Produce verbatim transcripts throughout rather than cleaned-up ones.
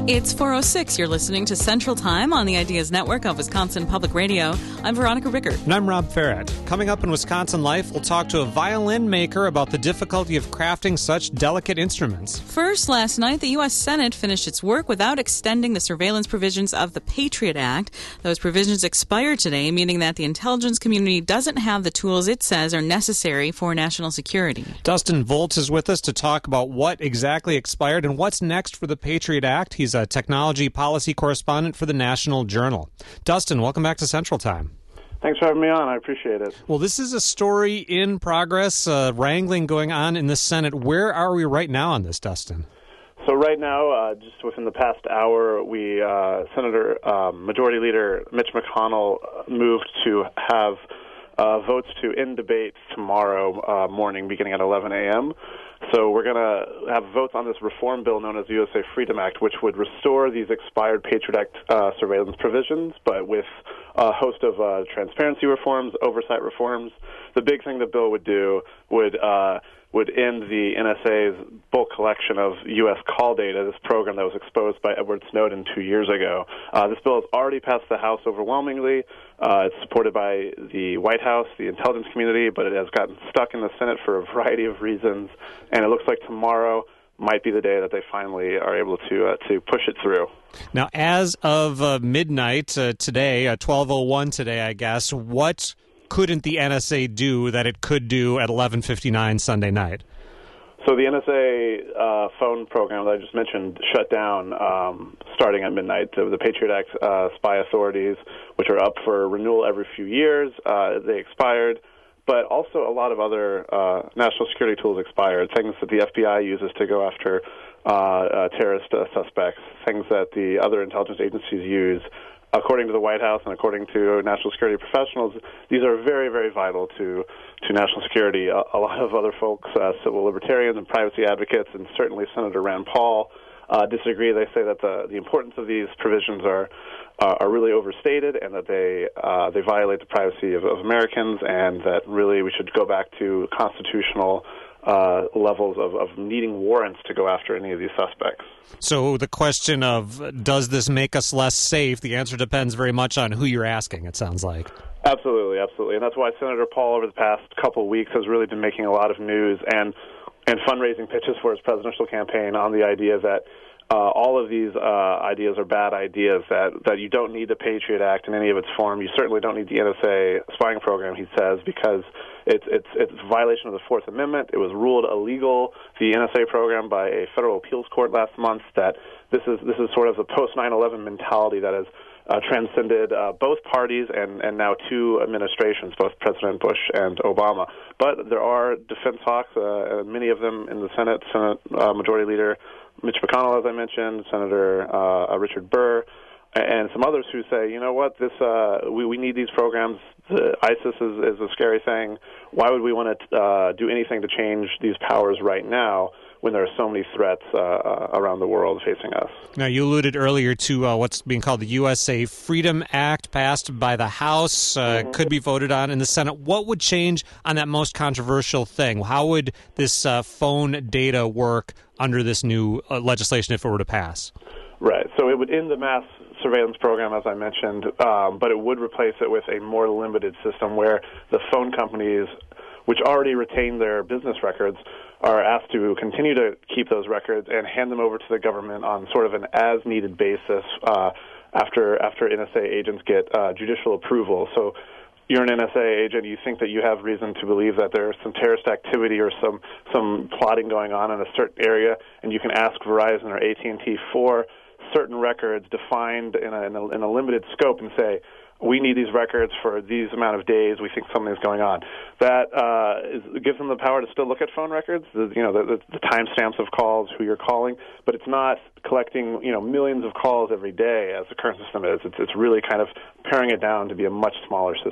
It's four oh six. You're listening to Central Time on the Ideas Network of Wisconsin Public Radio. I'm Veronica Rickert. And I'm Rob Farrett. Coming up in Wisconsin Life, we'll talk to a violin maker about the difficulty of crafting such delicate instruments. First, last night, the U S Senate finished its work without extending the surveillance provisions of the Patriot Act. Those provisions expire today, meaning that the intelligence community doesn't have the tools it says are necessary for national security. Dustin Volz is with us to talk about what exactly expired and what's next for the Patriot Act. He's a technology policy correspondent for the National Journal. Dustin, welcome back to Central Time. Thanks for having me on. I appreciate it. Well, this is a story in progress, uh, wrangling going on in the Senate. Where are we right now on this, Dustin? So right now, uh, just within the past hour, we uh, Senator um, Majority Leader Mitch McConnell moved to have uh, votes to end debate tomorrow uh, morning, beginning at eleven a.m. So we're going to have votes on this reform bill known as the U S A Freedom Act, which would restore these expired Patriot Act uh, surveillance provisions, but with a host of uh, transparency reforms, oversight reforms. The big thing the bill would do would uh, would end the N S A's bulk collection of U S call data, this program that was exposed by Edward Snowden two years ago. Uh, this bill has already passed the House overwhelmingly. Uh, it's supported by the White House, the intelligence community, but it has gotten stuck in the Senate for a variety of reasons, and it looks like tomorrow might be the day that they finally are able to uh, to push it through. Now, as of uh, midnight uh, today, uh, twelve oh one today, I guess, what couldn't the N S A do that it could do at eleven fifty-nine Sunday night? So the N S A uh, phone program that I just mentioned shut down um, starting at midnight. The, the Patriot Act uh, spy authorities, which are up for renewal every few years, uh, they expired. But also a lot of other uh, national security tools expired, things that the F B I uses to go after uh, uh, terrorist uh, suspects, things that the other intelligence agencies use. According to the White House and according to national security professionals, these are very, very vital to, to national security. A, a lot of other folks, uh, civil libertarians and privacy advocates, and certainly Senator Rand Paul, uh, disagree. They say that the, the importance of these provisions are uh, are really overstated, and that they uh, they violate the privacy of, of Americans, and that really we should go back to constitutional Uh, levels of, of needing warrants to go after any of these suspects. So the question of does this make us less safe, the answer depends very much on who you're asking, it sounds like. Absolutely, absolutely. And that's why Senator Paul over the past couple of weeks has really been making a lot of news and, and fundraising pitches for his presidential campaign on the idea that Uh, all of these uh, ideas are bad ideas, that, that you don't need the Patriot Act in any of its form. You certainly don't need the N S A spying program, he says, because it's, it's, it's a violation of the Fourth Amendment. It was ruled illegal, the N S A program, by a federal appeals court last month, that this is, this is sort of the post nine eleven mentality that has uh, transcended uh, both parties and, and now two administrations, both President Bush and Obama. But there are defense hawks, uh, many of them in the Senate, Senate uh, Majority Leader Mitch McConnell, as I mentioned, Senator uh, Richard Burr, and some others who say, you know what, this uh, we, we need these programs. The ISIS is, is a scary thing. Why would we want to uh, do anything to change these powers right now when there are so many threats uh, around the world facing us? Now, you alluded earlier to uh, what's being called the U S A Freedom Act, passed by the House, uh, mm-hmm. could be voted on in the Senate. What would change on that most controversial thing? How would this uh, phone data work under this new uh, legislation if it were to pass? Right. So it would end the mass surveillance program, as I mentioned, um, but it would replace it with a more limited system where the phone companies, which already retain their business records, are asked to continue to keep those records and hand them over to the government on sort of an as-needed basis uh, after after N S A agents get uh, judicial approval. So you're an N S A agent, you think that you have reason to believe that there's some terrorist activity or some some plotting going on in a certain area, and you can ask Verizon or A T and T for certain records defined in a, in a, in a limited scope and say, we need these records for these amount of days. We think something's going on. That uh, is, gives them the power to still look at phone records, the, you know, the, the, the timestamps of calls, who you're calling, but it's not collecting, you know, millions of calls every day as the current system is. It's, it's really kind of paring it down to be a much smaller system.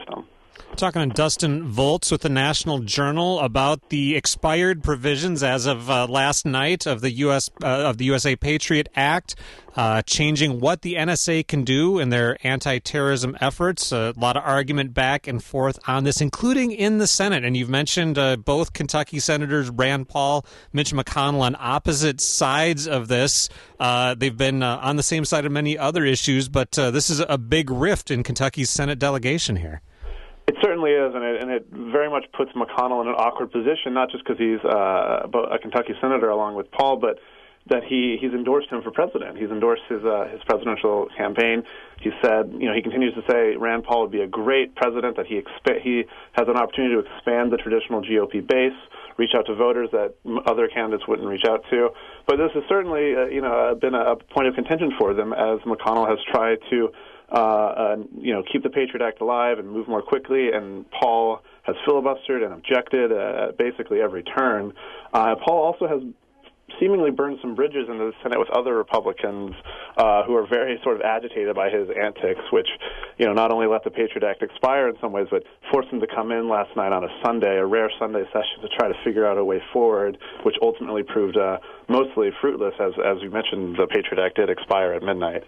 Talking to Dustin Volz with the National Journal about the expired provisions as of uh, last night of the U S uh, of the U S A Patriot Act, uh, changing what the N S A can do in their anti-terrorism efforts. A lot of argument back and forth on this, including in the Senate. And you've mentioned uh, both Kentucky Senators Rand Paul, Mitch McConnell on opposite sides of this. Uh, they've been uh, on the same side of many other issues, but uh, this is a big rift in Kentucky's Senate delegation here. It certainly is, and it, and it very much puts McConnell in an awkward position, not just because he's uh, a Kentucky senator along with Paul, but that he, he's endorsed him for president. He's endorsed his uh, his presidential campaign. He said, you know, he continues to say Rand Paul would be a great president, that he expa- he has an opportunity to expand the traditional G O P base, reach out to voters that other candidates wouldn't reach out to. But this has certainly, uh, you know, been a point of contention for them as McConnell has tried to Uh, uh, you know, keep the Patriot Act alive and move more quickly, and Paul has filibustered and objected uh, at basically every turn. Uh, Paul also has seemingly burned some bridges in the Senate with other Republicans uh, who are very sort of agitated by his antics, which, you know, not only let the Patriot Act expire in some ways, but forced him to come in last night on a Sunday, a rare Sunday session, to try to figure out a way forward, which ultimately proved uh, mostly fruitless. As, as you mentioned, the Patriot Act did expire at midnight.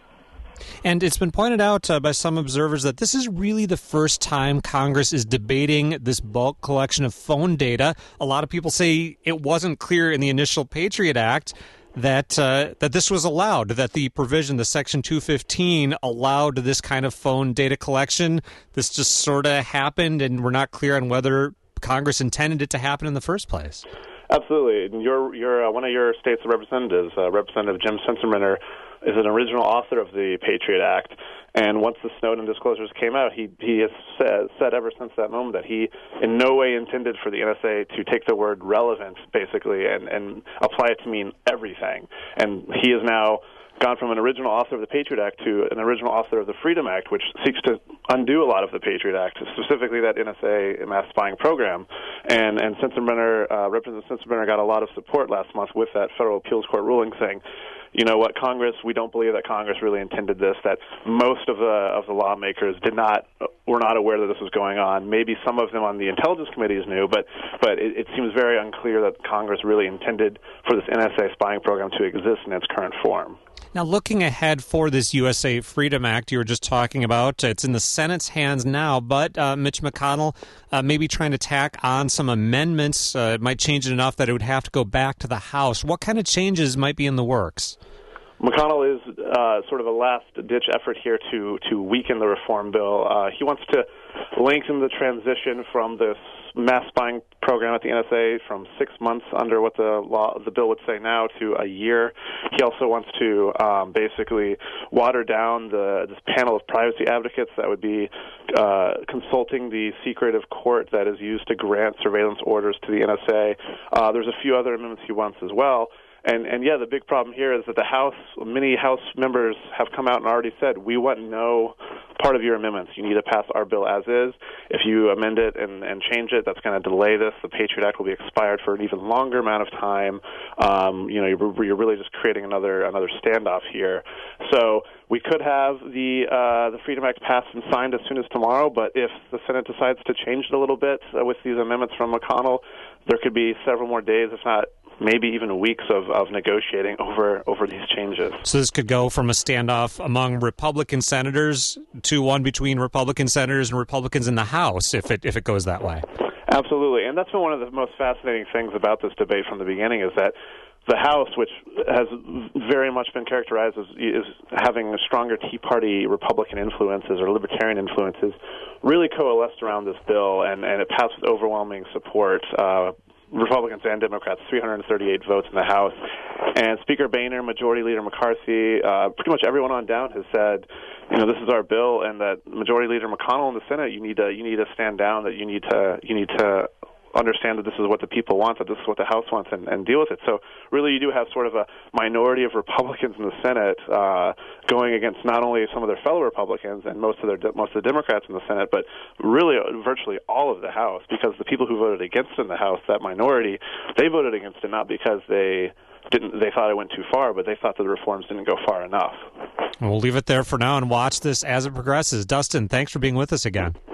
And it's been pointed out uh, by some observers that this is really the first time Congress is debating this bulk collection of phone data. A lot of people say it wasn't clear in the initial Patriot Act that uh, that this was allowed, that the provision, the Section two fifteen, allowed this kind of phone data collection. This just sort of happened, and we're not clear on whether Congress intended it to happen in the first place. Absolutely. You're, you're uh, one of your state's representatives, uh, Representative Jim Sensenbrenner, is an original author of the Patriot Act, and once the Snowden disclosures came out, he he has said, said ever since that moment that he in no way intended for the N S A to take the word relevant, basically, and, and apply it to mean everything. And he is now gone from an original author of the Patriot Act to an original author of the Freedom Act, which seeks to undo a lot of the Patriot Act, specifically that N S A mass spying program. And and Sensenbrenner, uh, Representative Sensenbrenner got a lot of support last month with that federal appeals court ruling saying, you know what, Congress, we don't believe that Congress really intended this, that most of the of the lawmakers did not were not aware that this was going on. Maybe some of them on the intelligence committees knew, but but it, it seems very unclear that Congress really intended for this N S A spying program to exist in its current form. Now, looking ahead for this U S A Freedom Act you were just talking about, it's in the Senate's hands now, but uh, Mitch McConnell uh, may be trying to tack on some amendments. Uh, it might change it enough that it would have to go back to the House. What kind of changes might be in the works? McConnell is uh, sort of a last-ditch effort here to, to weaken the reform bill. Uh, he wants to lengthen the transition from this mass spying program at the N S A from six months under what the law, the bill would say now, to a year. He also wants to um, basically water down the this panel of privacy advocates that would be uh, consulting the secretive court that is used to grant surveillance orders to the N S A. Uh, there's a few other amendments he wants as well. And, and yeah, the big problem here is that the House, many House members have come out and already said, we want no part of your amendments. You need to pass our bill as is. If you amend it and, and change it, that's going to delay this. The Patriot Act will be expired for an even longer amount of time. Um, you know, you're, you're really just creating another another standoff here. So we could have the uh, the Freedom Act passed and signed as soon as tomorrow, but if the Senate decides to change it a little bit uh, with these amendments from McConnell, there could be several more days, if not maybe even weeks of, of negotiating over, over these changes. So this could go from a standoff among Republican senators to one between Republican senators and Republicans in the House, if it if it goes that way. Absolutely, and that's been one of the most fascinating things about this debate from the beginning, is that the House, which has very much been characterized as is having stronger Tea Party Republican influences or Libertarian influences, really coalesced around this bill, and, and it passed with overwhelming support. Uh, Republicans and Democrats, three hundred thirty-eight votes in the House. And Speaker Boehner, Majority Leader McCarthy, uh, pretty much everyone on down has said, you know, this is our bill, and that Majority Leader McConnell in the Senate, you need to you need to stand down, that you need to you need to understand that this is what the people want, that this is what the House wants, and, and deal with it. So really you do have sort of a minority of Republicans in the Senate uh, going against not only some of their fellow Republicans and most of their most of the Democrats in the Senate, but really virtually all of the House, because the people who voted against it in the House, that minority, they voted against it not because they didn't they thought it went too far, but they thought that the reforms didn't go far enough. We'll leave it there for now and watch this as it progresses. Dustin, thanks for being with us again.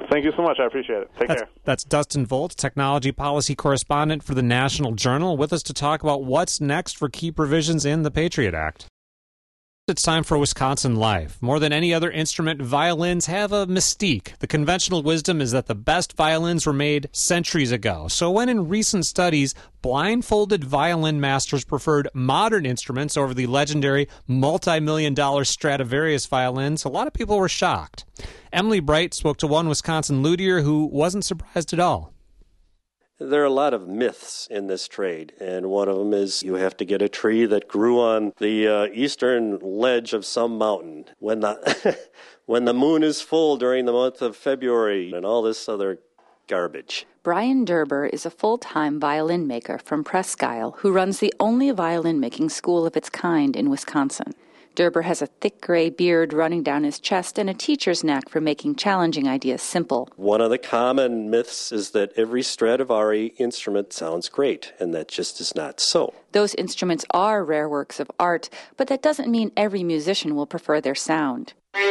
Thank you so much. I appreciate it. Take that's, care. That's Dustin Volt, technology policy correspondent for the National Journal, with us to talk about what's next for key provisions in the Patriot Act. It's time for Wisconsin Life. More than any other instrument, violins have a mystique. The conventional wisdom is that the best violins were made centuries ago. So when in recent studies, blindfolded violin masters preferred modern instruments over the legendary multi-million dollar Stradivarius violins, a lot of people were shocked. Emily Bright spoke to one Wisconsin luthier who wasn't surprised at all. There are a lot of myths in this trade, and one of them is you have to get a tree that grew on the uh, eastern ledge of some mountain when the when the moon is full during the month of February, and all this other garbage. Brian Derber is a full-time violin maker from Presque Isle who runs the only violin-making school of its kind in Wisconsin. Derber has a thick gray beard running down his chest and a teacher's knack for making challenging ideas simple. One of the common myths is that every Stradivari instrument sounds great, and that just is not so. Those instruments are rare works of art, but that doesn't mean every musician will prefer their sound.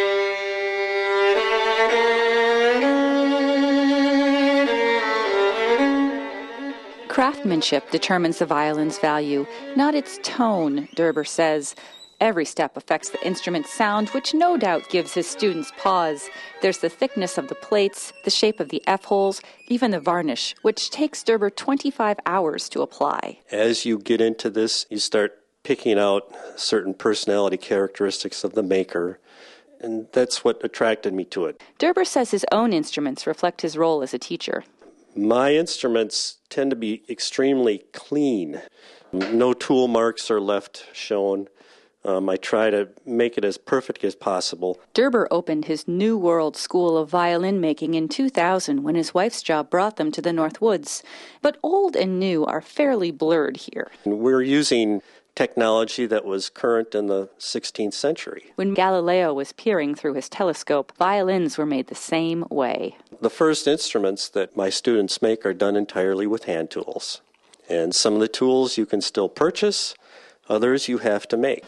Craftsmanship determines the violin's value, not its tone, Derber says. Every step affects the instrument's sound, which no doubt gives his students pause. There's the thickness of the plates, the shape of the F-holes, even the varnish, which takes Derber twenty-five hours to apply. As you get into this, you start picking out certain personality characteristics of the maker, and that's what attracted me to it. Derber says his own instruments reflect his role as a teacher. My instruments tend to be extremely clean. No tool marks are left shown. Um, I try to make it as perfect as possible. Derber opened his New World School of Violin Making in two thousand when his wife's job brought them to the North Woods. But old and new are fairly blurred here. We're using technology that was current in the sixteenth century. When Galileo was peering through his telescope, violins were made the same way. The first instruments that my students make are done entirely with hand tools. And some of the tools you can still purchase. Others you have to make.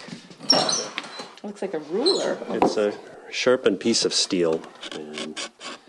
Looks like a ruler. It's a sharpened piece of steel. And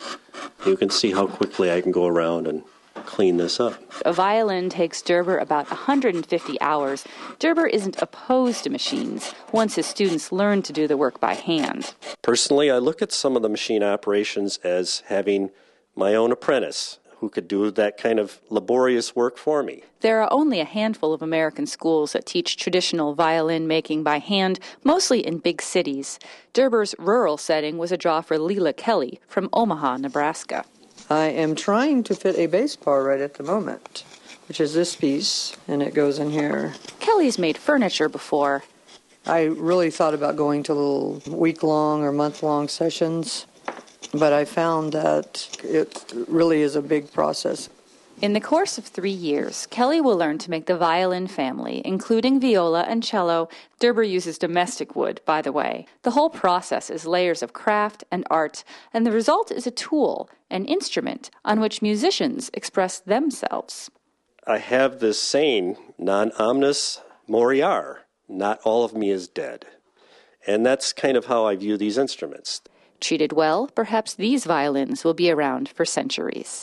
you can see how quickly I can go around and clean this up. A violin takes Derber about one hundred fifty hours. Derber isn't opposed to machines once his students learn to do the work by hand. Personally, I look at some of the machine operations as having my own apprentice who could do that kind of laborious work for me. There are only a handful of American schools that teach traditional violin making by hand, mostly in big cities. Derber's rural setting was a draw for Leela Kelly from Omaha, Nebraska. I am trying to fit a bass bar right at the moment, which is this piece, and it goes in here. Kelly's made furniture before. I really thought about going to little week-long or month-long sessions, but I found that it really is a big process. In the course of three years, Kelly will learn to make the violin family, including viola and cello. Derber uses domestic wood, by the way. The whole process is layers of craft and art, and the result is a tool, an instrument, on which musicians express themselves. I have this saying, non omnis moriar, not all of me is dead. And that's kind of how I view these instruments. Treated well, perhaps these violins will be around for centuries.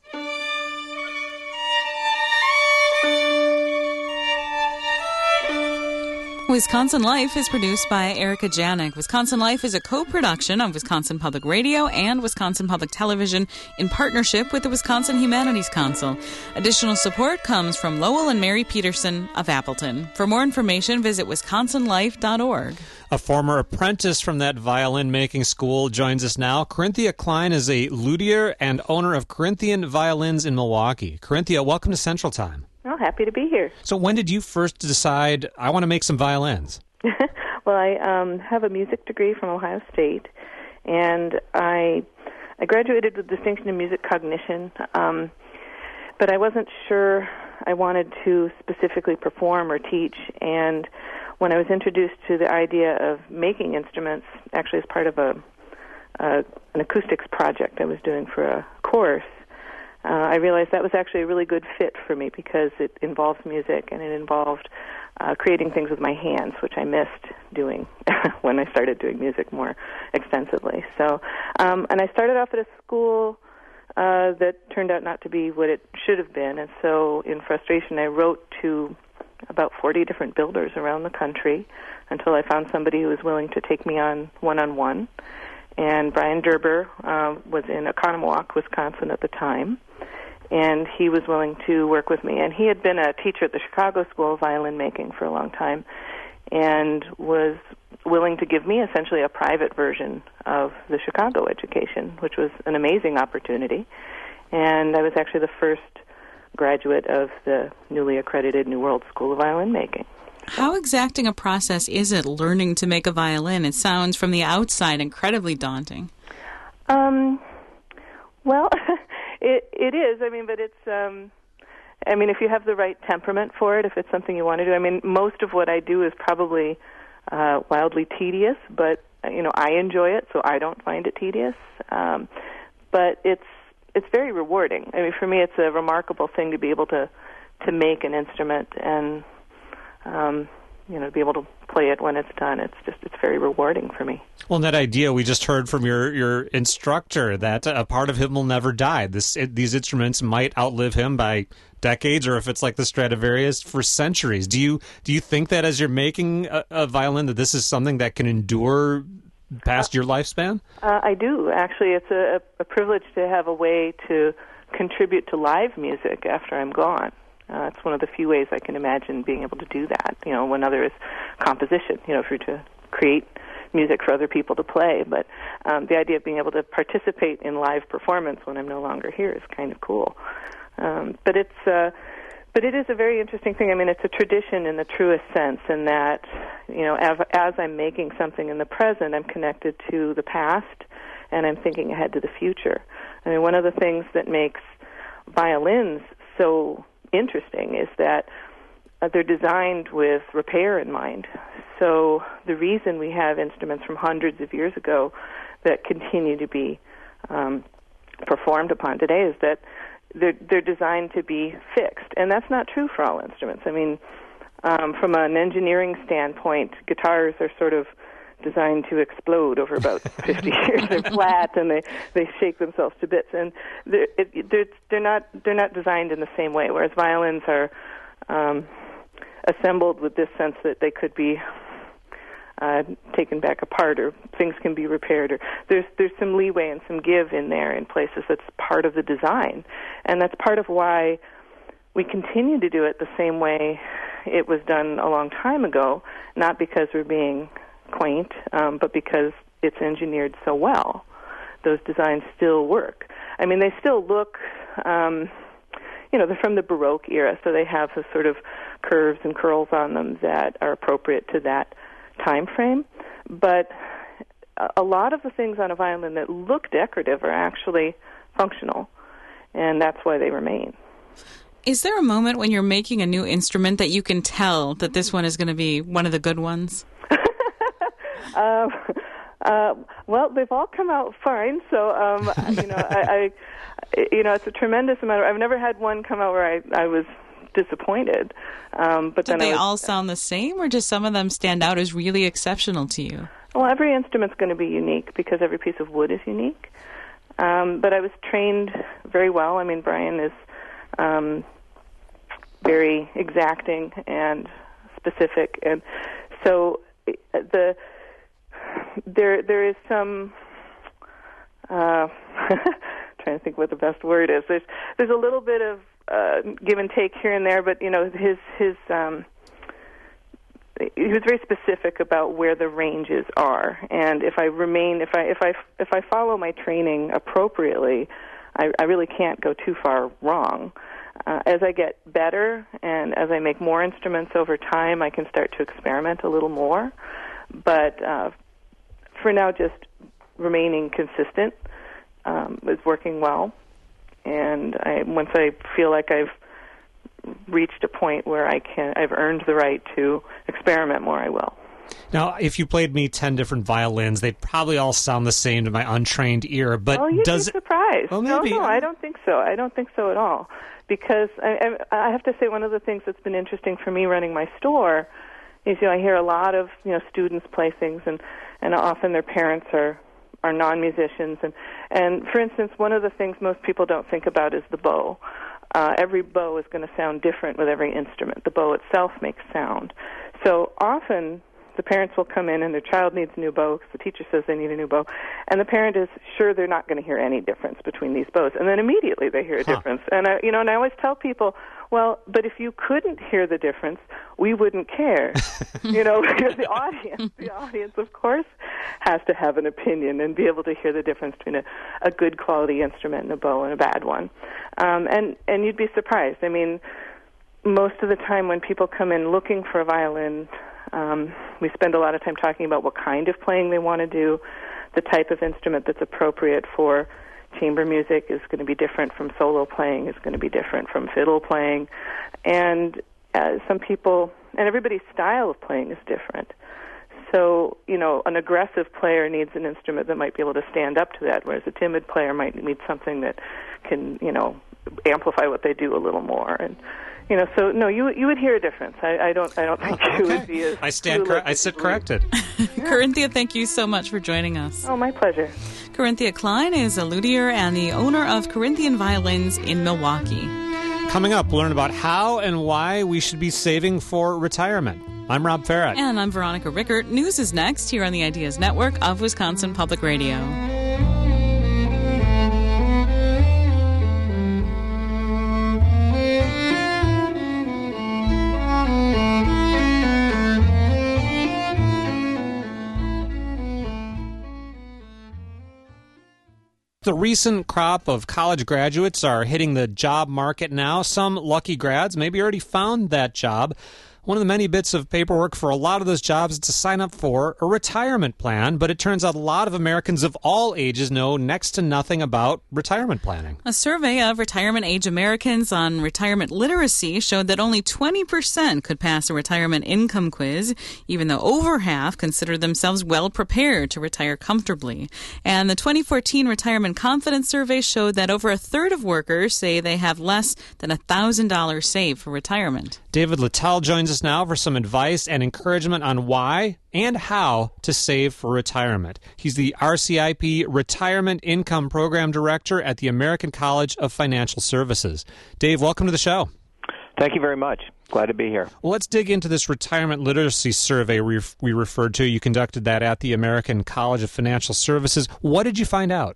Wisconsin Life is produced by Erica Janik. Wisconsin Life is a co-production of Wisconsin Public Radio and Wisconsin Public Television in partnership with the Wisconsin Humanities Council. Additional support comes from Lowell and Mary Peterson of Appleton. For more information, visit wisconsin life dot org. A former apprentice from that violin-making school joins us now. Corinthia Klein is a luthier and owner of Corinthian Violins in Milwaukee. Corinthia, welcome to Central Time. Oh, happy to be here. So when did you first decide, I want to make some violins? Well, I um, have a music degree from Ohio State, and I I graduated with distinction in music cognition, um, but I wasn't sure I wanted to specifically perform or teach, and when I was introduced to the idea of making instruments, actually as part of a, a an acoustics project I was doing for a course, Uh, I realized that was actually a really good fit for me because it involves music and it involved uh, creating things with my hands, which I missed doing when I started doing music more extensively. So, um, and I started off at a school uh, that turned out not to be what it should have been. And so in frustration, I wrote to about forty different builders around the country until I found somebody who was willing to take me on one-on-one. And Brian Derber uh, was in Oconomowoc, Wisconsin at the time, and he was willing to work with me. And he had been a teacher at the Chicago School of Violin Making for a long time and was willing to give me essentially a private version of the Chicago education, which was an amazing opportunity. And I was actually the first graduate of the newly accredited New World School of Violin Making. How exacting a process is it learning to make a violin? It sounds from the outside incredibly daunting. Um, well, it it is. I mean, but it's. Um, I mean, if you have the right temperament for it, if it's something you want to do. I mean, most of what I do is probably uh, wildly tedious, but you know, I enjoy it, so I don't find it tedious. Um, but it's it's very rewarding. I mean, for me, it's a remarkable thing to be able to to make an instrument and. Um, you know, to be able to play it when it's done. It's just, it's very rewarding for me. Well, and that idea we just heard from your, your instructor, that a part of him will never die. This it, These instruments might outlive him by decades, or if it's like the Stradivarius, for centuries. Do you do you think that as you're making a, a violin, that this is something that can endure past uh, your lifespan? Uh, I do. Actually, it's a, a privilege to have a way to contribute to live music after I'm gone. Uh, it's one of the few ways I can imagine being able to do that. You know, when other is composition, you know, if you're to create music for other people to play. But um, the idea of being able to participate in live performance when I'm no longer here is kind of cool. Um, but it's, uh, but it is a very interesting thing. I mean, it's a tradition in the truest sense, in that, you know, as, as I'm making something in the present, I'm connected to the past, and I'm thinking ahead to the future. I mean, one of the things that makes violins so interesting is that uh, they're designed with repair in mind. So the reason we have instruments from hundreds of years ago that continue to be um, performed upon today is that they're, they're designed to be fixed. And that's not true for all instruments. I mean, um, from an engineering standpoint, guitars are sort of designed to explode over about fifty years. They're flat and they, they shake themselves to bits, and they're, it, they're they're not they're not designed in the same way. Whereas violins are um, assembled with this sense that they could be uh, taken back apart, or things can be repaired, or there's there's some leeway and some give in there in places. That's part of the design, and that's part of why we continue to do it the same way it was done a long time ago. Not because we're being quaint, um, but because it's engineered so well. Those designs still work. I mean, they still look, um, you know, they're from the Baroque era, so they have the sort of curves and curls on them that are appropriate to that time frame. But a lot of the things on a violin that look decorative are actually functional, and that's why they remain. Is there a moment when you're making a new instrument that you can tell that this one is going to be one of the good ones? Uh, uh, well, they've all come out fine. So, um, you know, I, I, you know, it's a tremendous amount of, I've never had one come out where I, I was disappointed. Um, but Did then they I was, all sound the same, or just some of them stand out as really exceptional to you? Well, every instrument's going to be unique because every piece of wood is unique. Um, but I was trained very well. I mean, Brian is um, very exacting and specific, and so the There, there is some. Uh, trying to think what the best word is. There's, there's a little bit of uh, give and take here and there, but you know, his, his. Um, he was very specific about where the ranges are, and if I remain, if I, if I, if I follow my training appropriately, I, I really can't go too far wrong. Uh, as I get better and as I make more instruments over time, I can start to experiment a little more. But uh, for now, just remaining consistent um, is working well. And I, once I feel like I've reached a point where I can, I've earned the right to experiment more, I will. Now, if you played me ten different violins, they'd probably all sound the same to my untrained ear. But oh, you'd does be surprised. Well, no, maybe. no, I don't think so. I don't think so at all. Because I, I, I have to say, one of the things that's been interesting for me running my store is, you know, I hear a lot of, you know, students play things, and, and often their parents are are non-musicians. And, and for instance, one of the things most people don't think about is the bow. Uh, every bow is going to sound different with every instrument. The bow itself makes sound. So often the parents will come in and their child needs a new bow because the teacher says they need a new bow, and the parent is sure they're not going to hear any difference between these bows, and then immediately they hear a huh. difference. And I, you know, and I always tell people, well, but if you couldn't hear the difference, we wouldn't care. You know, because the audience, the audience, of course, has to have an opinion and be able to hear the difference between a, a good quality instrument and a bow and a bad one. Um, and and you'd be surprised. I mean, most of the time when people come in looking for a violin, Um, we spend a lot of time talking about what kind of playing they want to do. The type of instrument that's appropriate for chamber music is going to be different from solo playing, is going to be different from fiddle playing. And uh, some people, and everybody's style of playing is different. So, you know, an aggressive player needs an instrument that might be able to stand up to that, whereas a timid player might need something that can, you know, amplify what they do a little more. And You know, so no, you you would hear a difference. I, I don't I don't think okay. you would be as I stand cor- I sit corrected. Corinthia, thank you so much for joining us. Oh, my pleasure. Corinthia Klein is a luthier and the owner of Corinthian Violins in Milwaukee. Coming up, learn about how and why we should be saving for retirement. I'm Rob Farrett. And I'm Veronica Rickert. News is next here on the Ideas Network of Wisconsin Public Radio. The recent crop of college graduates are hitting the job market now. Some lucky grads maybe already found that job. One of the many bits of paperwork for a lot of those jobs is to sign up for a retirement plan, but it turns out a lot of Americans of all ages know next to nothing about retirement planning. A survey of retirement-age Americans on retirement literacy showed that only twenty percent could pass a retirement income quiz, even though over half consider themselves well prepared to retire comfortably. And the twenty fourteen Retirement Confidence Survey showed that over a third of workers say they have less than one thousand dollars saved for retirement. David Littell joins us now for some advice and encouragement on why and how to save for retirement. He's the R C I P Retirement Income Program Director at the American College of Financial Services. Dave, welcome to the show. Thank you very much. Glad to be here. Well, let's dig into this retirement literacy survey we, we referred to. You conducted that at the American College of Financial Services. What did you find out?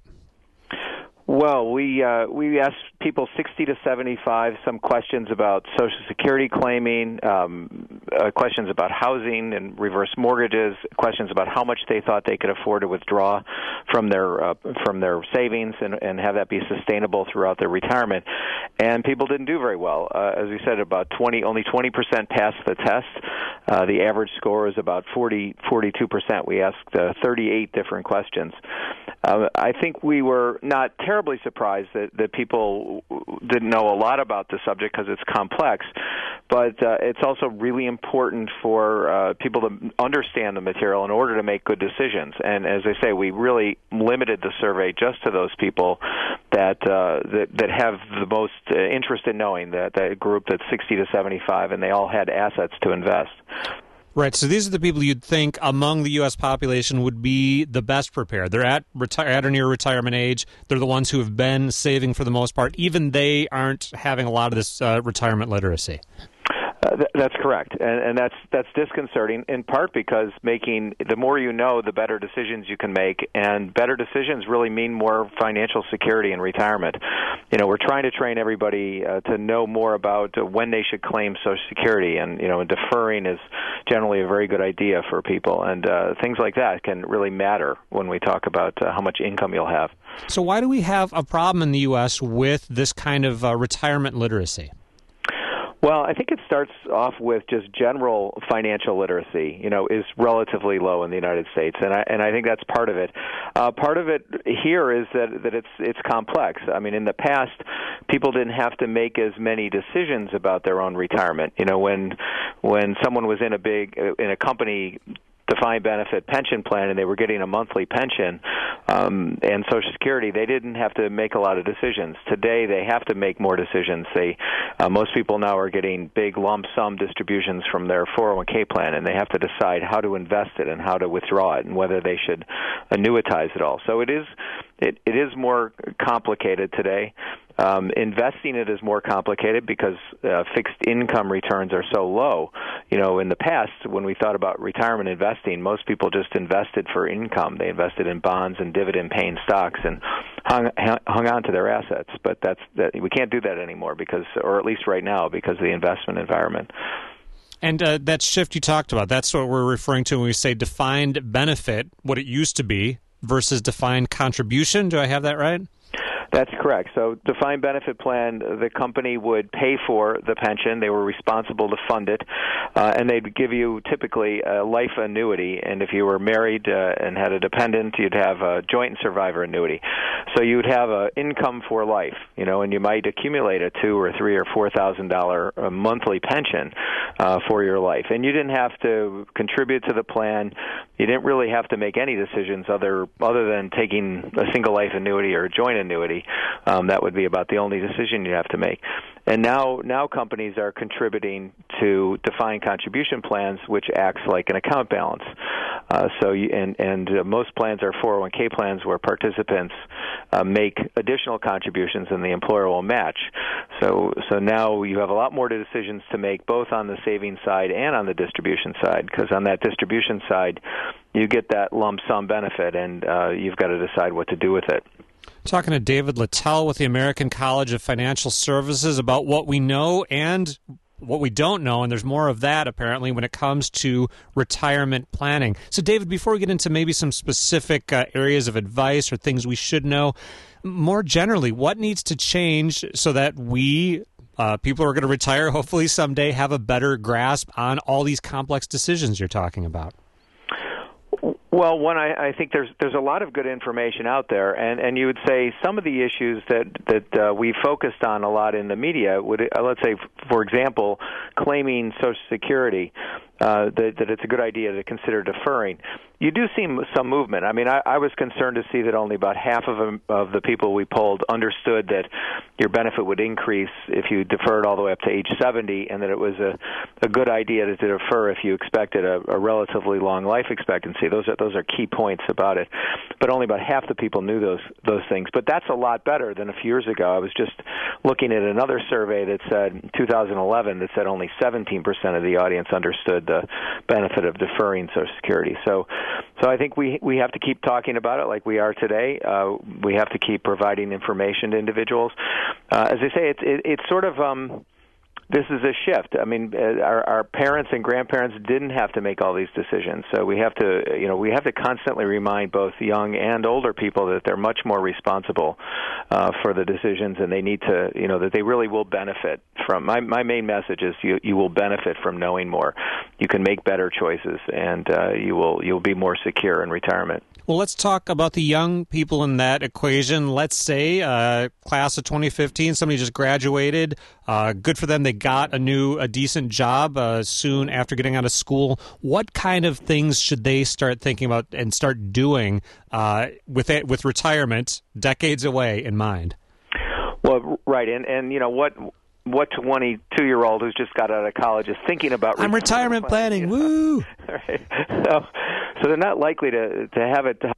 Well, we uh, we asked people sixty to seventy-five some questions about Social Security claiming, um, uh, questions about housing and reverse mortgages, questions about how much they thought they could afford to withdraw from their uh, from their savings and, and have that be sustainable throughout their retirement. And people didn't do very well. Uh, as we said, about twenty, only twenty percent passed the test. Uh, the average score is about forty, forty-two percent. We asked uh, thirty-eight different questions. Uh, I think we were not terribly surprised that, that people didn't know a lot about the subject because it's complex, but uh, it's also really important for uh, people to understand the material in order to make good decisions. And as I say, we really limited the survey just to those people that uh, that, that have the most uh, interest in knowing, that, that group that's sixty to seventy-five, and they all had assets to invest. Right, so these are the people you'd think among the U S population would be the best prepared. They're at reti- at or near retirement age. They're the ones who have been saving for the most part. Even they aren't having a lot of this uh, retirement literacy. Uh, th- that's correct, and, and that's that's disconcerting in part because making the more you know, the better decisions you can make, and better decisions really mean more financial security in retirement. You know, we're trying to train everybody uh, to know more about uh, when they should claim Social Security, and you know, deferring is generally a very good idea for people, and uh, things like that can really matter when we talk about uh, how much income you'll have. So, why do we have a problem in the U S with this kind of uh, retirement literacy? Well, I think it starts off with just general financial literacy, you know, is relatively low in the United States, and I and I think that's part of it. Uh, part of it here is that that it's it's complex. I mean, in the past, people didn't have to make as many decisions about their own retirement. You know, when when someone was in a big in a company defined benefit pension plan and they were getting a monthly pension, um, and Social Security, they didn't have to make a lot of decisions. Today, they have to make more decisions. They, uh, most people now are getting big lump sum distributions from their four oh one k plan, and they have to decide how to invest it and how to withdraw it and whether they should annuitize it all. So it is it, it is more complicated today. Um, investing it is more complicated because uh, fixed income returns are so low. You know, in the past, when we thought about retirement investing, most people just invested for income. They invested in bonds and dividend-paying stocks and hung hung on to their assets. But that's that, we can't do that anymore because, or at least right now, because of the investment environment. And uh, that shift you talked about, that's what we're referring to when we say defined benefit, what it used to be, versus defined contribution. Do I have that right? That's correct. So defined benefit plan, the company would pay for the pension. They were responsible to fund it, uh, and they'd give you typically a life annuity. And if you were married uh, and had a dependent, you'd have a joint and survivor annuity. So you'd have an income for life, you know, and you might accumulate a two or three or four thousand dollar monthly pension uh, for your life. And you didn't have to contribute to the plan. You didn't really have to make any decisions other other than taking a single life annuity or a joint annuity. Um, that would be about the only decision you have to make. And now, now companies are contributing to defined contribution plans, which acts like an account balance. Uh, so, you, and and uh, most plans are four oh one k plans where participants uh, make additional contributions, and the employer will match. So, so now you have a lot more decisions to make, both on the savings side and on the distribution side. Because on that distribution side, you get that lump sum benefit, and uh, you've got to decide what to do with it. Talking to David Littell with the American College of Financial Services about what we know and what we don't know, and there's more of that apparently when it comes to retirement planning. So, David, before we get into maybe some specific uh, areas of advice or things we should know, more generally, what needs to change so that we, uh, people who are going to retire hopefully someday, have a better grasp on all these complex decisions you're talking about? Well, one, I, I think there's there's a lot of good information out there, and, and you would say some of the issues that that uh, we focused on a lot in the media would, uh, let's say, for example, claiming Social Security, uh, that, that it's a good idea to consider deferring. You do see some movement. I mean, I, I was concerned to see that only about half of them, of the people we polled understood that your benefit would increase if you deferred all the way up to age seventy, and that it was a, a good idea to defer if you expected a, a relatively long life expectancy. Those are those are key points about it. But only about half the people knew those those things. But that's a lot better than a few years ago. I was just looking at another survey that said, two thousand eleven, that said only seventeen percent of the audience understood the benefit of deferring Social Security. So. So I think we we have to keep talking about it like we are today. Uh, we have to keep providing information to individuals. Uh, as I say, it's it, it's sort of um, this is a shift. I mean, our, our parents and grandparents didn't have to make all these decisions, so we have to you know we have to constantly remind both young and older people that they're much more responsible uh, for the decisions, and they need to you know that they really will benefit from. My my main message is you you will benefit from knowing more. You can make better choices, and uh, you will you'll be more secure in retirement. Well, let's talk about the young people in that equation. Let's say uh, class of twenty fifteen, somebody just graduated. Uh, good for them. They got a new, a decent job uh, soon after getting out of school. What kind of things should they start thinking about and start doing uh, with it, with retirement decades away in mind? Well, right, and and you know what. What twenty-two-year-old who's just got out of college is thinking about? I'm retirement planning. planning. Woo! Right. So, so they're not likely to to have it. To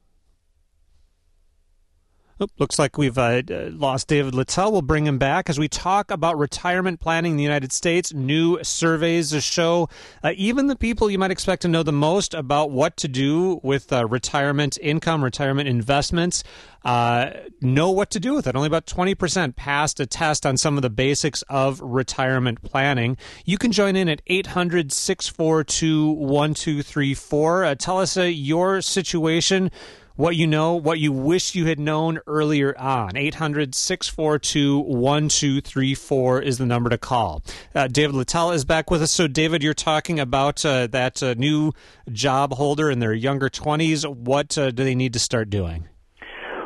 Oop, looks like we've uh, lost David Littell. We'll bring him back as we talk about retirement planning in the United States. New surveys show uh, even the people you might expect to know the most about what to do with uh, retirement income, retirement investments, uh, know what to do with it. Only about twenty percent passed a test on some of the basics of retirement planning. You can join in at eight hundred, six four two, one two three four. Uh, tell us uh, your situation, what you know, what you wish you had known earlier on. eight hundred, six four two, one two three four is the number to call. Uh, David Littell is back with us. So, David, you're talking about uh, that uh, new job holder in their younger twenties. What uh, do they need to start doing?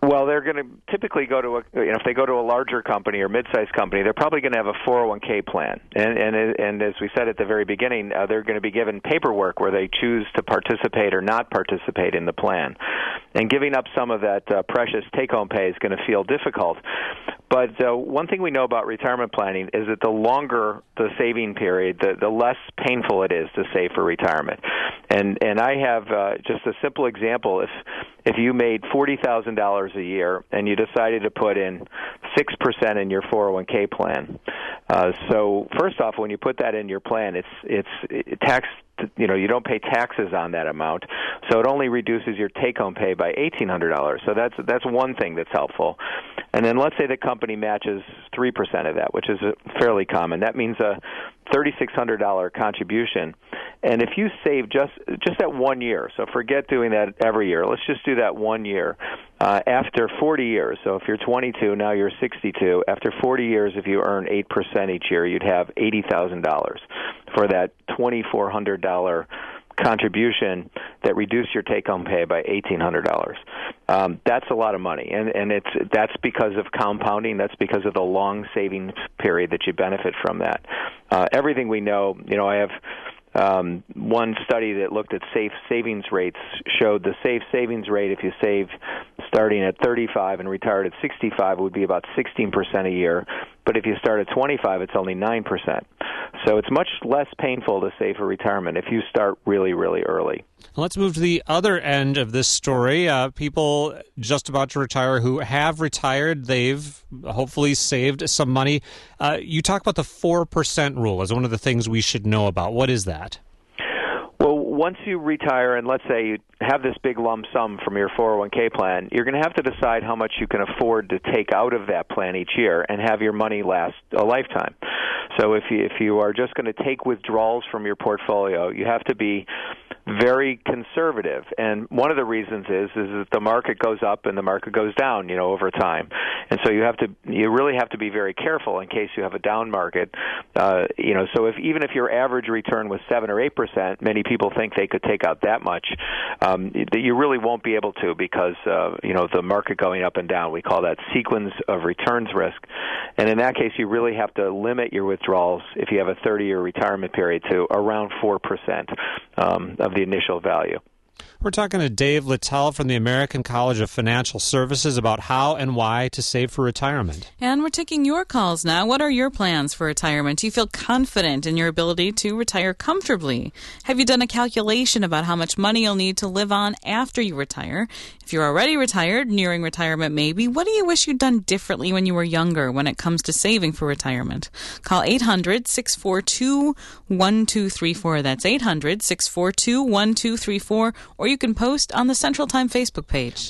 Well, they're going to typically go to a, you know, if they go to a larger company or mid-sized company, they're probably going to have a four oh one k plan. And and and as we said at the very beginning, uh, they're going to be given paperwork where they choose to participate or not participate in the plan. And giving up some of that uh, precious take-home pay is going to feel difficult. But uh, one thing we know about retirement planning is that the longer the saving period, the, the less painful it is to save for retirement. And and I have uh, just a simple example. If if you made forty thousand dollars a year and you decided to put in six percent in your four oh one k plan, uh, so first off, when you put that in your plan, it's it's tax. You know, you don't pay taxes on that amount, so it only reduces your take-home pay by eighteen hundred dollars. So that's that's one thing that's helpful. And then let's say the company matches three percent of that, which is fairly common. That means a three thousand six hundred dollars contribution. And if you save just just that one year, so forget doing that every year. Let's just do that one year. Uh, after forty years, so if you're twenty-two, now you're sixty-two. After forty years, if you earn eight percent each year, you'd have eighty thousand dollars for that two thousand four hundred dollars contribution that reduced your take-home pay by eighteen hundred dollars. Um, that's a lot of money, and, and it's that's because of compounding. That's because of the long savings period that you benefit from that. Uh, everything we know, you know, I have um, one study that looked at safe savings rates showed the safe savings rate if you save starting at thirty-five and retired at sixty-five would be about sixteen percent a year. But if you start at twenty-five, it's only nine percent. So it's much less painful to save for retirement if you start really, really early. Let's move to the other end of this story. Uh, people just about to retire who have retired, they've hopefully saved some money. Uh, you talk about the four percent rule as one of the things we should know about. What is that? Well, once you retire, and let's say you have this big lump sum from your four oh one k plan, you're going to have to decide how much you can afford to take out of that plan each year and have your money last a lifetime. So if you, if you are just going to take withdrawals from your portfolio, you have to be very conservative. And one of the reasons is is that the market goes up and the market goes down, you know, over time. And so you have to you really have to be very careful in case you have a down market. Uh, you know, so if even if your average return was seven or eight percent, many people think they could take out that much. Um, that you really won't be able to because uh, you know the market going up and down. We call that sequence of returns risk. And in that case, you really have to limit your withdrawals if you have a thirty-year retirement period to around four percent um, of the initial value. We're talking to Dave Littell from the American College of Financial Services about how and why to save for retirement. And we're taking your calls now. What are your plans for retirement? Do you feel confident in your ability to retire comfortably? Have you done a calculation about how much money you'll need to live on after you retire? If you're already retired, nearing retirement maybe, what do you wish you'd done differently when you were younger when it comes to saving for retirement? Call eight hundred, six four two, one two three four. That's eight hundred, six four two, one two three four. Or you can post on the Central Time Facebook page.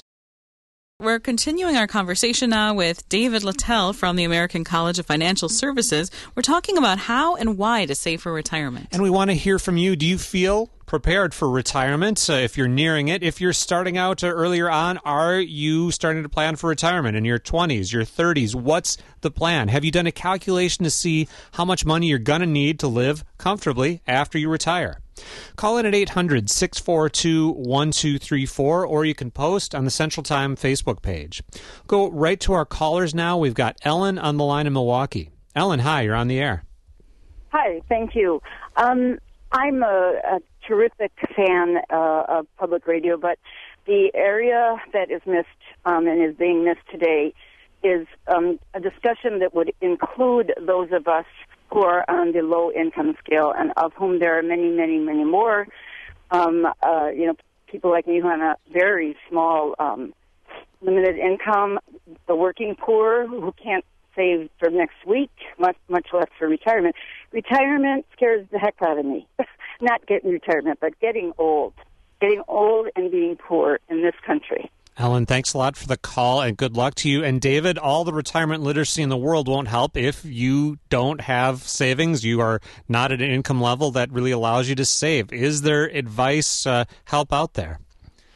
We're continuing our conversation now with David Littell from the American College of Financial Services. We're talking about how and why to save for retirement. And we want to hear from you. Do you feel prepared for retirement? Uh, if you're nearing it, if you're starting out uh, earlier on, are you starting to plan for retirement in your twenties, your thirties? What's the plan? Have you done a calculation to see how much money you're going to need to live comfortably after you retire? Call in at eight hundred, six four two, one two three four, or you can post on the Central Time Facebook page. Go right to our callers now. We've got Ellen on the line in Milwaukee. Ellen, hi, you're on the air. Hi, thank you. Um, I'm a, a terrific fan uh, of public radio, but the area that is missed um, and is being missed today is um, a discussion that would include those of us who are on the low-income scale, and of whom there are many, many, many more. Um, uh, you know, people like me who have a very small, um, limited income, the working poor who can't save for next week, much, much less for retirement. Retirement scares the heck out of me. Not getting retirement, but getting old. Getting old and being poor in this country. Ellen, thanks a lot for the call, and good luck to you. And David, all the retirement literacy in the world won't help if you don't have savings. You are not at an income level that really allows you to save. Is there advice, uh, help out there?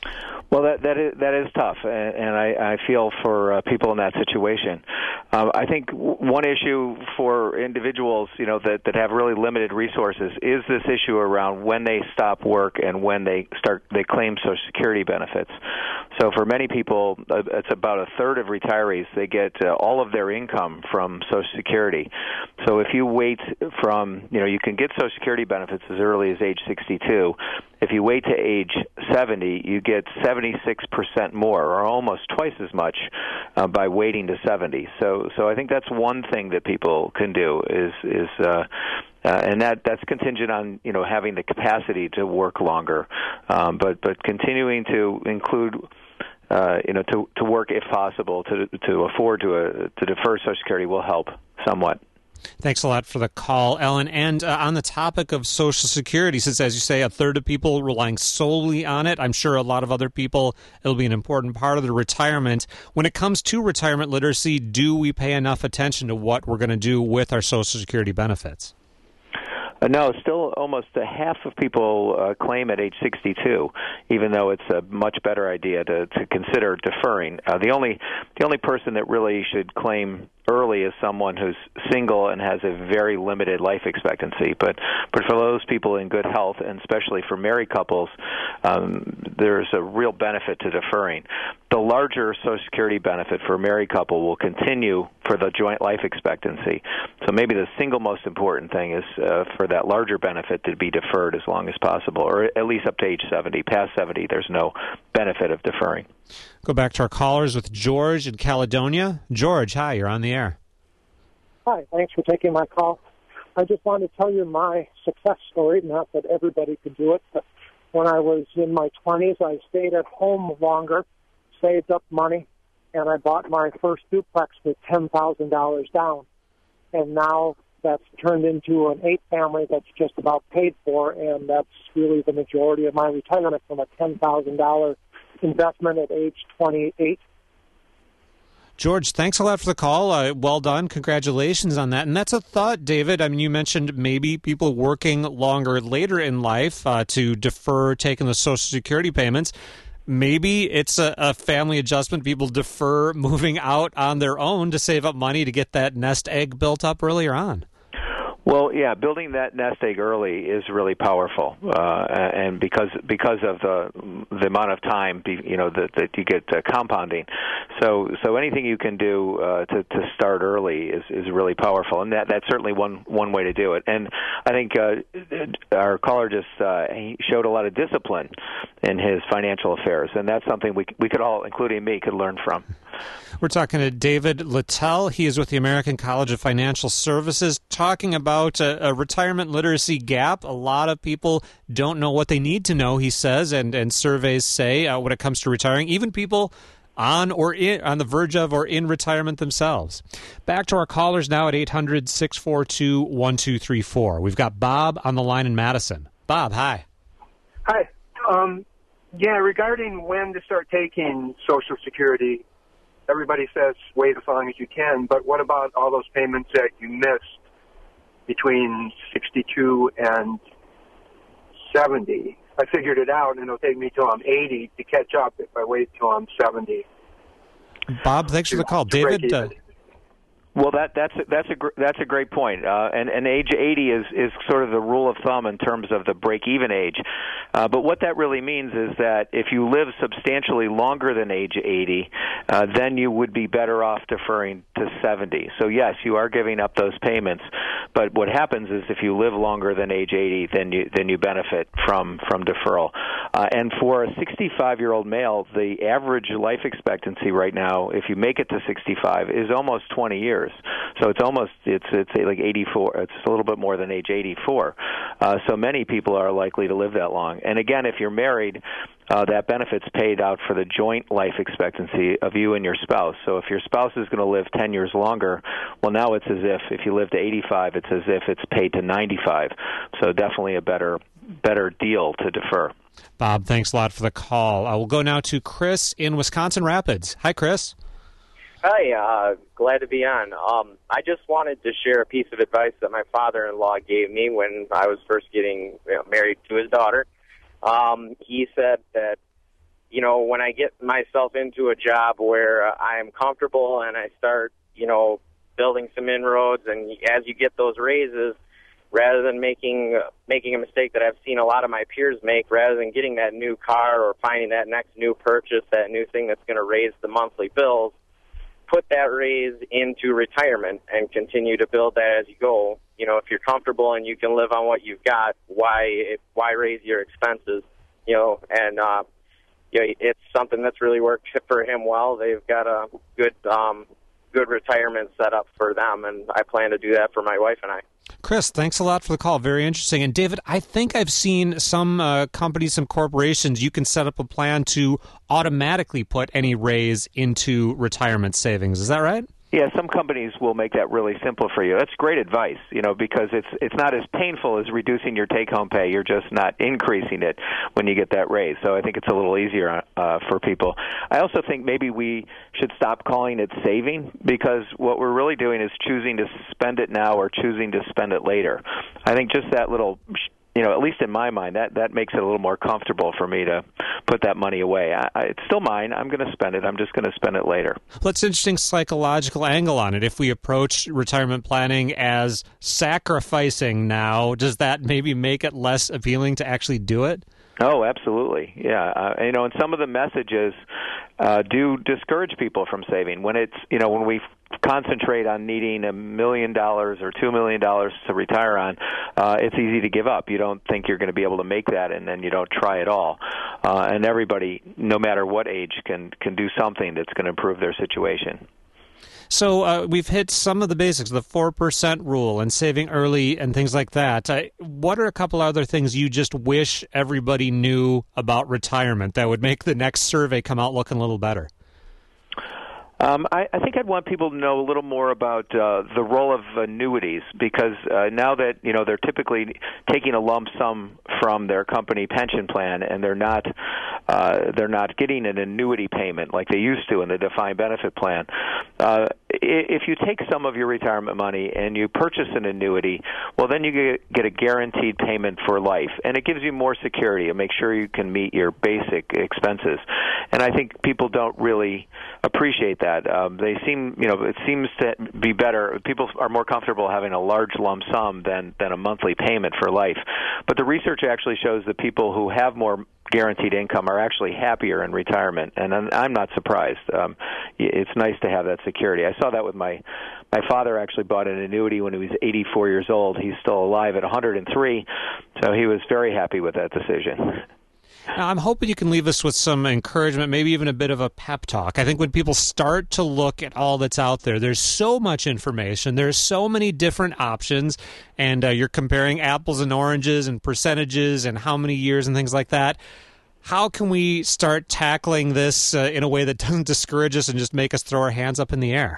Well, that that is that is tough, and, and I, I feel for uh, people in that situation. Uh, I think w- one issue for individuals, you know, that, that have really limited resources is this issue around when they stop work and when they start they claim Social Security benefits. So for many people, uh, it's about a third of retirees. They get uh, all of their income from Social Security. So if you wait from, you know, you can get Social Security benefits as early as age sixty-two. If you wait to age seventy, you get seventy-six percent more, or almost twice as much, uh, by waiting to seventy. So, so I think that's one thing that people can do is is, uh, uh, and that that's contingent on, you know, having the capacity to work longer, um, but but continuing to include. Uh, you know, to to work if possible, to to afford to uh, to defer Social Security will help somewhat. Thanks a lot for the call, Ellen. And uh, on the topic of Social Security, since, as you say, a third of people relying solely on it, I'm sure a lot of other people, it'll be an important part of their retirement. When it comes to retirement literacy, do we pay enough attention to what we're going to do with our Social Security benefits? Uh, no, still almost a half of people uh, claim at age sixty-two, even though it's a much better idea to, to consider deferring. Uh, the only the only person that really should claim early is someone who's single and has a very limited life expectancy. But but for those people in good health, and especially for married couples, um, there's a real benefit to deferring. The larger Social Security benefit for a married couple will continue for the joint life expectancy. So maybe the single most important thing is uh, for that larger benefit to be deferred as long as possible, or at least up to age seventy. Past seventy, there's no benefit of deferring. Go back to our callers with George in Caledonia. George, hi, you're on the air. Hi, thanks for taking my call. I just wanted to tell you my success story, not that everybody could do it, but when I was in my twenties, I stayed at home longer, saved up money, and I bought my first duplex with ten thousand dollars down. And now that's turned into an eight-family that's just about paid for, and that's really the majority of my retirement from a ten thousand dollars investment at age twenty-eight. George, thanks a lot for the call. Uh, well done. Congratulations on that. And that's a thought, David. I mean, you mentioned maybe people working longer later in life uh, to defer taking the Social Security payments. Maybe it's a, a family adjustment. People defer moving out on their own to save up money to get that nest egg built up earlier on. Well, yeah, building that nest egg early is really powerful, uh, and because because of the the amount of time, you know, that, that you get uh, compounding. So so anything you can do uh, to to start early is, is really powerful, and that that's certainly one one way to do it. And I think uh, our caller just uh, he showed a lot of discipline in his financial affairs, and that's something we we could all, including me, could learn from. We're talking to David Littell. He is with the American College of Financial Services, talking about a, a retirement literacy gap. A lot of people don't know what they need to know, he says, and, and surveys say uh, when it comes to retiring, even people on or in, on the verge of or in retirement themselves. Back to our callers now at eight hundred, six four two, one two three four. We've got Bob on the line in Madison. Bob, hi. Hi. Um, yeah, regarding when to start taking Social Security, everybody says wait as long as you can, but what about all those payments that you missed between sixty-two and seventy? I figured it out, and it'll take me till I'm eighty to catch up if I wait till I'm seventy. Bob, thanks for the call. David, uh, Well, that that's that's a gr- that's a great point, uh, and and age eighty is is sort of the rule of thumb in terms of the break-even age. Uh, but what that really means is that if you live substantially longer than age eighty, uh, then you would be better off deferring to seventy. So yes, you are giving up those payments, but what happens is if you live longer than age eighty, then you then you benefit from from deferral. Uh, and for a sixty-five-year-old male, the average life expectancy right now, if you make it to sixty-five, is almost twenty years. So it's almost it's it's like eighty-four. It's a little bit more than age eighty-four. Uh, so many people are likely to live that long. And again, if you're married, uh, that benefit's paid out for the joint life expectancy of you and your spouse. So if your spouse is going to live ten years longer, well, now it's as if if you live to eighty-five, it's as if it's paid to ninety-five. So definitely a better better deal to defer. Bob, thanks a lot for the call. Uh, we'll go now to Chris in Wisconsin Rapids. Hi, Chris. Hi, uh, glad to be on. Um, I just wanted to share a piece of advice that my father-in-law gave me when I was first getting you know, married to his daughter. Um, he said that you know, when I get myself into a job where uh, I am comfortable and I start, you know, building some inroads, and as you get those raises, rather than making uh, making a mistake that I've seen a lot of my peers make, rather than getting that new car or finding that next new purchase, that new thing that's going to raise the monthly bills, put that raise into retirement and continue to build that as you go. You know, if you're comfortable and you can live on what you've got, why why raise your expenses? You know, and uh, you know, it's something that's really worked for him well. They've got a good um, good retirement set up for them, and I plan to do that for my wife and I. Chris, thanks a lot for the call. Very interesting. And David, I think I've seen some uh, companies, some corporations, you can set up a plan to automatically put any raise into retirement savings. Is that right? Yeah, some companies will make that really simple for you. That's great advice, you know, because it's it's not as painful as reducing your take-home pay. You're just not increasing it when you get that raise. So I think it's a little easier uh, for people. I also think maybe we should stop calling it saving, because what we're really doing is choosing to spend it now or choosing to spend it later. I think just that little, you know, at least in my mind, that, that makes it a little more comfortable for me to put that money away. I, I, it's still mine. I'm going to spend it. I'm just going to spend it later. Well, it's an interesting psychological angle on it. If we approach retirement planning as sacrificing now, does that maybe make it less appealing to actually do it? Oh, absolutely. Yeah. Uh, you know, and some of the messages uh, do discourage people from saving. When it's, you know, when we concentrate on needing a million dollars or two million dollars to retire on, uh, it's easy to give up. You don't think you're going to be able to make that, and then you don't try at all. Uh, and everybody, no matter what age, can can do something that's going to improve their situation. So uh, we've hit some of the basics, the four percent rule and saving early and things like that. Uh, what are a couple other things you just wish everybody knew about retirement that would make the next survey come out looking a little better? Um, I, I think I'd want people to know a little more about uh, the role of annuities, because uh, now that, you know, they're typically taking a lump sum from their company pension plan, and they're not uh, they're not getting an annuity payment like they used to in the defined benefit plan. Uh, if you take some of your retirement money and you purchase an annuity, well, then you get, get a guaranteed payment for life, and it gives you more security and makes sure you can meet your basic expenses. And I think people don't really appreciate that. That. Um, they seem, you know, it seems to be better. People are more comfortable having a large lump sum than, than a monthly payment for life. But the research actually shows that people who have more guaranteed income are actually happier in retirement, and I'm, I'm not surprised. Um, it's nice to have that security. I saw that with my my father. Actually bought an annuity when he was eighty-four years old. He's still alive at one hundred three, so he was very happy with that decision. Now, I'm hoping you can leave us with some encouragement, maybe even a bit of a pep talk. I think when people start to look at all that's out there, there's so much information, there's so many different options, and uh, you're comparing apples and oranges and percentages and how many years and things like that. How can we start tackling this uh, in a way that doesn't discourage us and just make us throw our hands up in the air?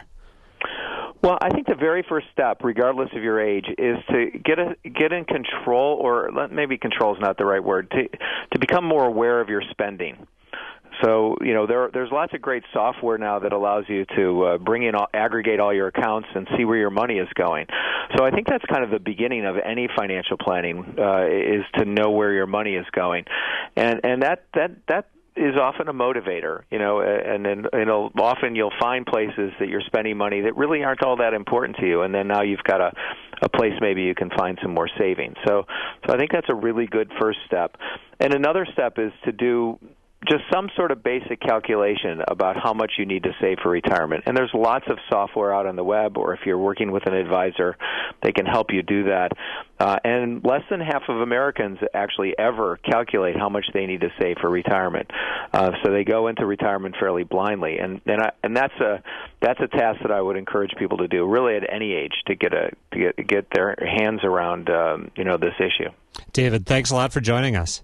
Well, I think the very first step, regardless of your age, is to get a, get in control, or maybe control is not the right word, to to become more aware of your spending. So, you know, there there's lots of great software now that allows you to uh, bring in, all, aggregate all your accounts and see where your money is going. So I think that's kind of the beginning of any financial planning, uh, is to know where your money is going, and and that that that. is often a motivator, you know, and then, you know, often you'll find places that you're spending money that really aren't all that important to you, and then now you've got a, a place maybe you can find some more savings. So, so I think that's a really good first step. And another step is to do just some sort of basic calculation about how much you need to save for retirement. And there's lots of software out on the web, or if you're working with an advisor, they can help you do that. Uh, and less than half of Americans actually ever calculate how much they need to save for retirement. Uh, so they go into retirement fairly blindly, and and, I, and that's a that's a task that I would encourage people to do, really at any age, to get a to get get their hands around um, you know this issue. David, thanks a lot for joining us.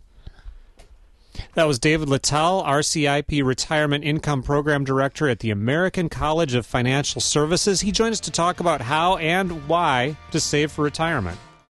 That was David Littell, R C I P Retirement Income Program Director at the American College of Financial Services. He joined us to talk about how and why to save for retirement.